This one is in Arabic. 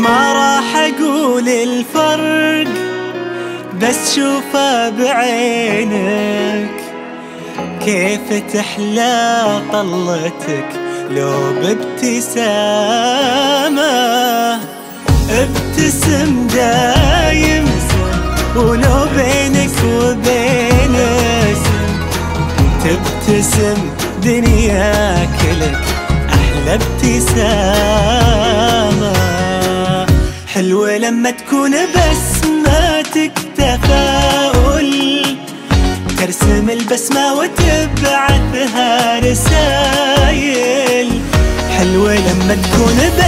ما راح اقول الفرق بس شوفه بعينك كيف تحلى طلتك لو بابتسامة. ابتسم دايم ولو بينك وبين اسم تبتسم دنياك لك أحلى ابتسامة. حلوة لما تكون بسماتك تفاؤل ترسم البسمة وتبعثها رسايل. حلوة لما تكون